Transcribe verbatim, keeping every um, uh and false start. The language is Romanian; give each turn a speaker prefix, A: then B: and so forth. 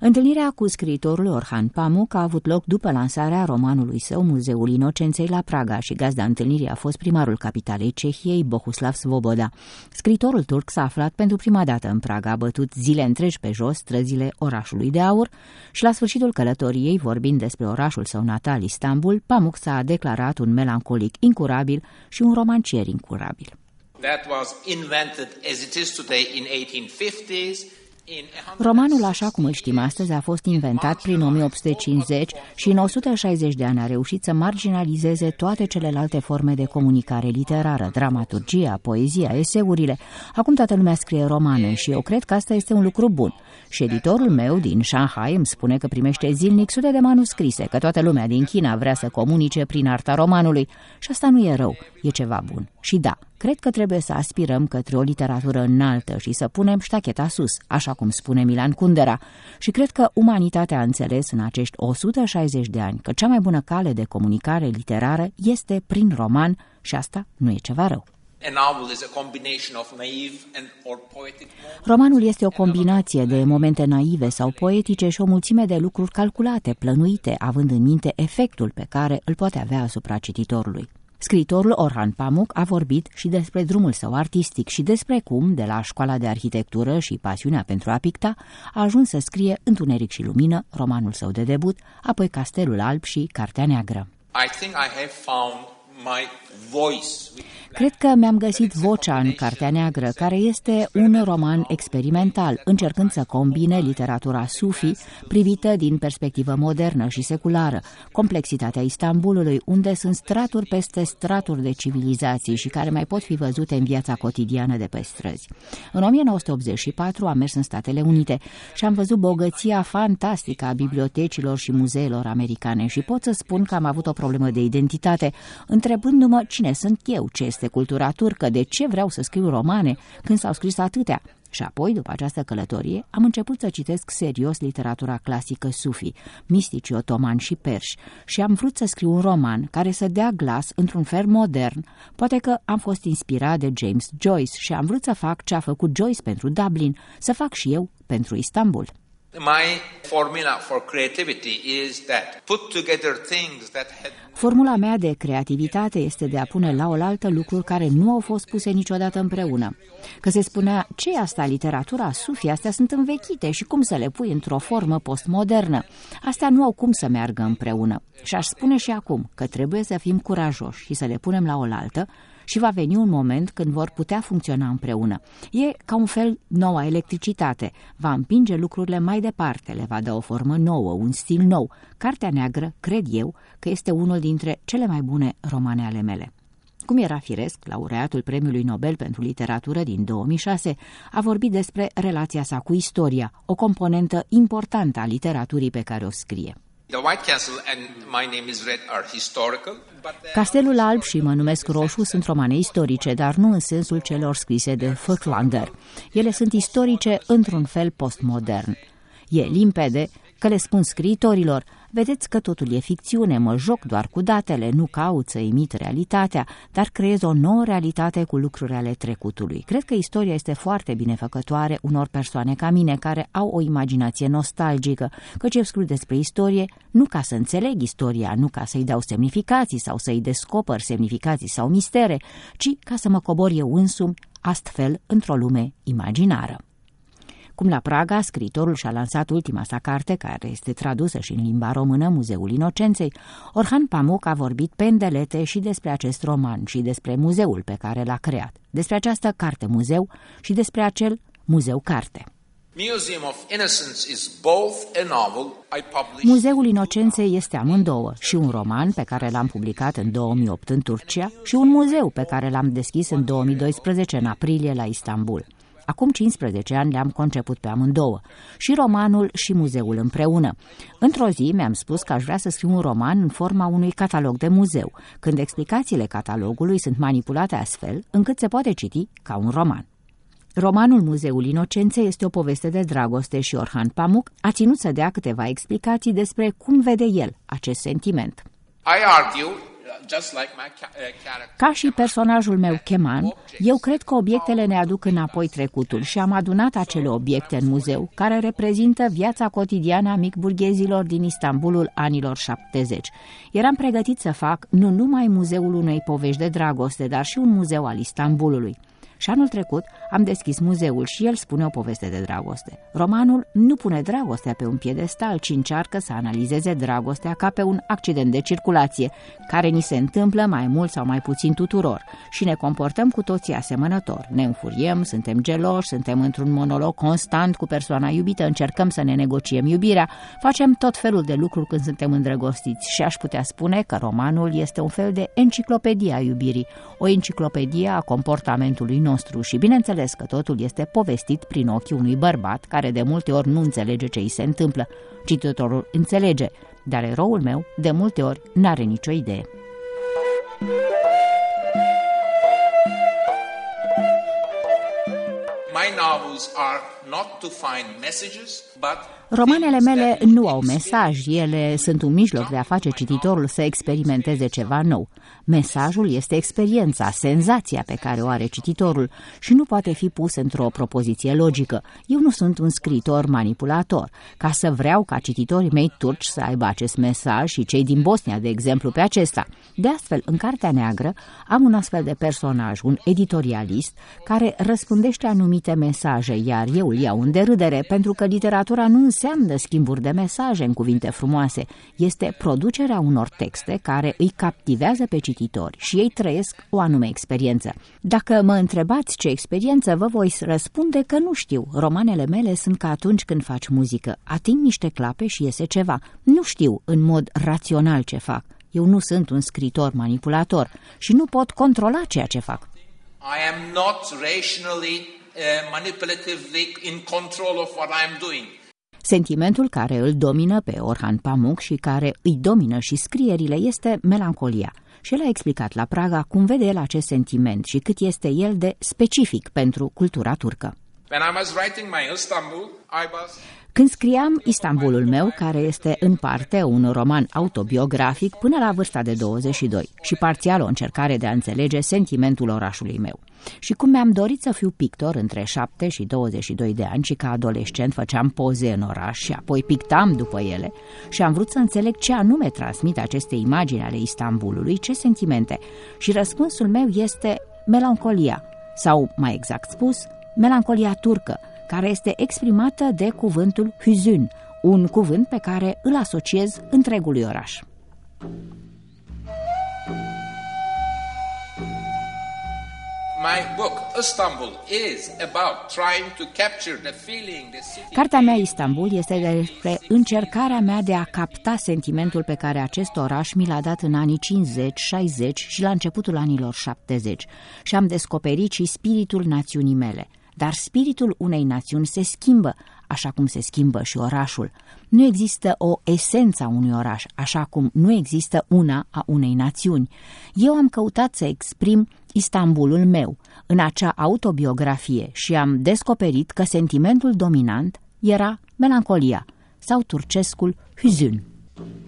A: Întâlnirea cu scriitorul Orhan Pamuk a avut loc după lansarea romanului său Muzeul Inocenței la Praga și gazda întâlnirii a fost primarul capitalei Cehiei, Bohuslav Svoboda. Scriitorul turc s-a aflat pentru prima dată în Praga, a bătut zile întregi pe jos străzile orașului de aur și la sfârșitul călătoriei, vorbind despre orașul său natal, Istanbul, Pamuk s-a declarat un melancolic incurabil și un romancier incurabil.
B: That was invented as it is today in eighteen fifties.
A: Romanul, așa cum îl știm astăzi, a fost inventat prin o mie opt sute cincizeci și în o sută șaizeci de ani a reușit să marginalizeze toate celelalte forme de comunicare literară, dramaturgia, poezia, eseurile. Acum toată lumea scrie romane și eu cred că asta este un lucru bun. Și editorul meu din Shanghai îmi spune că primește zilnic sute de manuscrise, că toată lumea din China vrea să comunice prin arta romanului și asta nu e rău, e ceva bun. Și da, cred că trebuie să aspirăm către o literatură înaltă și să punem ștacheta sus, așa cum spune Milan Kundera. Și cred că umanitatea a înțeles în acești o sută șaizeci de ani că cea mai bună cale de comunicare literară este prin roman și asta nu e ceva rău. Romanul este o combinație de momente naive sau poetice și o mulțime de lucruri calculate, plănuite, având în minte efectul pe care îl poate avea asupra cititorului. Scriitorul Orhan Pamuk a vorbit și despre drumul său artistic și despre cum, de la școala de arhitectură și pasiunea pentru a picta, a ajuns să scrie Întuneric și lumină, romanul său de debut, apoi Castelul alb și Cartea neagră.
B: I think I have found my voice.
A: Cred că mi-am găsit vocea în Cartea neagră, care este un roman experimental, încercând să combine literatura sufi, privită din perspectivă modernă și seculară, complexitatea Istanbulului, unde sunt straturi peste straturi de civilizații și care mai pot fi văzute în viața cotidiană de pe străzi. În o mie nouă sute optzeci și patru am mers în Statele Unite și am văzut bogăția fantastică a bibliotecilor și muzeelor americane și pot să spun că am avut o problemă de identitate, întrebându-mă cine sunt eu, ce este cultura turcă, de ce vreau să scriu romane când s-au scris atâtea. Și apoi, după această călătorie, am început să citesc serios literatura clasică sufi, mistici otomani și perși, și am vrut să scriu un roman care să dea glas într-un fel modern. Poate că am fost inspirat de James Joyce și am vrut să fac ce a făcut Joyce pentru Dublin, să fac și eu pentru Istanbul.
B: My formula for creativity is that put together things that had...
A: Formula mea de creativitate este de a pune la oaltă lucruri care nu au fost puse niciodată împreună. Că se spunea, ce e asta, literatura sufi, astea sunt învechite și cum să le pui într-o formă postmodernă? Astea nu au cum să meargă împreună. Și aș spune și acum că trebuie să fim curajoși și să le punem la oaltă și va veni un moment când vor putea funcționa împreună. E ca un fel noua electricitate, va împinge lucrurile mai departe, le va da o formă nouă, un stil nou. Cartea neagră, cred eu, că este unul dintre cele mai bune romane ale mele. Cum era firesc, laureatul Premiului Nobel pentru Literatură din două mii șase a vorbit despre relația sa cu istoria, o componentă importantă a literaturii pe care o scrie.
B: The White Castle and My Name is Red are historical, but they...
A: Castelul alb și Mă numesc roșu sunt romane istorice, dar nu în sensul celor scrise de Furtwängler. Ele sunt istorice într-un fel postmodern. E limpede că le spun scriitorilor, vedeți că totul e ficțiune, mă joc doar cu datele, nu caut să imit realitatea, dar creez o nouă realitate cu lucruri ale trecutului. Cred că istoria este foarte binefăcătoare unor persoane ca mine care au o imaginație nostalgică, căci eu scriu despre istorie nu ca să înțeleg istoria, nu ca să-i dau semnificații sau să-i descoper semnificații sau mistere, ci ca să mă cobor eu însumi astfel într-o lume imaginară. Cum la Praga, scriitorul și-a lansat ultima sa carte, care este tradusă și în limba română, Muzeul Inocenței, Orhan Pamuk a vorbit pe îndelete și despre acest roman și despre muzeul pe care l-a creat, despre această carte-muzeu și despre acel muzeu-carte. Muzeul Inocenței este amândouă, și un roman pe care l-am publicat în două mii opt în Turcia și un muzeu pe care l-am deschis în două mii doisprezece în aprilie la Istanbul. Acum cincisprezece ani le-am conceput pe amândouă, și romanul și muzeul împreună. Într-o zi mi-am spus că aș vrea să scriu un roman în forma unui catalog de muzeu, când explicațiile catalogului sunt manipulate astfel încât se poate citi ca un roman. Romanul Muzeul Inocenței este o poveste de dragoste și Orhan Pamuk a ținut să dea câteva explicații despre cum vede el acest sentiment.
B: I argue
A: Ca și personajul meu, Kemal, eu cred că obiectele ne aduc înapoi trecutul și am adunat acele obiecte în muzeu, care reprezintă viața cotidiană a mic-burghezilor din Istanbulul anilor șaptezeci. Eram pregătit să fac nu numai muzeul unei povești de dragoste, dar și un muzeu al Istanbulului. Și anul trecut am deschis muzeul și el spune o poveste de dragoste. Romanul nu pune dragostea pe un piedestal, ci încearcă să analizeze dragostea ca pe un accident de circulație, care ni se întâmplă mai mult sau mai puțin tuturor și ne comportăm cu toții asemănător. Ne înfuriem, suntem geloși, suntem într-un monolog constant cu persoana iubită, încercăm să ne negociem iubirea, facem tot felul de lucruri când suntem îndrăgostiți și aș putea spune că romanul este un fel de enciclopedie a iubirii, o enciclopedie a comportamentului nostru și bineînțeles că totul este povestit prin ochii unui bărbat care de multe ori nu înțelege ce îi se întâmplă. Cititorul înțelege, dar eroul meu de multe ori n-are nicio idee.
B: My novels are not to find messages, but
A: romanele mele nu au mesaj, ele sunt un mijloc de a face cititorul să experimenteze ceva nou. Mesajul este experiența, senzația pe care o are cititorul și nu poate fi pus într-o propoziție logică. Eu nu sunt un scriitor manipulator, ca să vreau ca cititorii mei turci să aibă acest mesaj și cei din Bosnia, de exemplu, pe acesta. De astfel, în Cartea Neagră am un astfel de personaj, un editorialist, care răspundește anumite mesaje, iar eu îl iau în derâdere, pentru că literatura nu înseamnă schimburi de mesaje în cuvinte frumoase, este producerea unor texte care îi captivează pe cititori și ei trăiesc o anume experiență. Dacă mă întrebați ce experiență, vă voi răspunde că nu știu. Romanele mele sunt ca atunci când faci muzică. Ating niște clape și iese ceva. Nu știu în mod rațional ce fac. Eu nu sunt un scriitor manipulator și nu pot controla ceea ce fac.
B: I am not rationally uh, manipulatively in control of what I am doing.
A: Sentimentul care îl domină pe Orhan Pamuk și care îi domină și scrierile este melancolia. Și el a explicat la Praga cum vede el acest sentiment și cât este el de specific pentru cultura turcă.
B: When I was writing my Istanbul, I was...
A: Când scriam Istanbulul meu, care este în parte un roman autobiografic până la vârsta de douăzeci și doi și parțial o încercare de a înțelege sentimentul orașului meu. Și cum mi-am dorit să fiu pictor între șapte și douăzeci și doi de ani și ca adolescent făceam poze în oraș și apoi pictam după ele și am vrut să înțeleg ce anume transmit aceste imagini ale Istanbulului, ce sentimente. Și răspunsul meu este melancolia, sau mai exact spus, melancolia turcă, care este exprimată de cuvântul hüzün, un cuvânt pe care îl asociez întregului oraș.
B: My book, Istanbul, is about trying to capture the feeling, the city.
A: Cartea mea, Istanbul, este despre încercarea mea de a capta sentimentul pe care acest oraș mi l-a dat în anii cincizeci, șaizeci și la începutul anilor șaptezeci. Și am descoperit și spiritul națiunii mele. Dar spiritul unei națiuni se schimbă, așa cum se schimbă și orașul. Nu există o esență a unui oraș, așa cum nu există una a unei națiuni. Eu am căutat să exprim Istanbulul meu în acea autobiografie și am descoperit că sentimentul dominant era melancolia sau turcescul hüzün.